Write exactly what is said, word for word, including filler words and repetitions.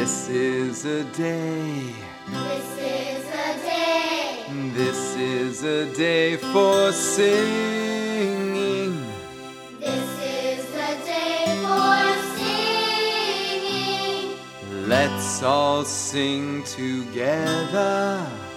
This is a day. This is a day. This is a day for singing. This is the day for singing. Let's all sing together.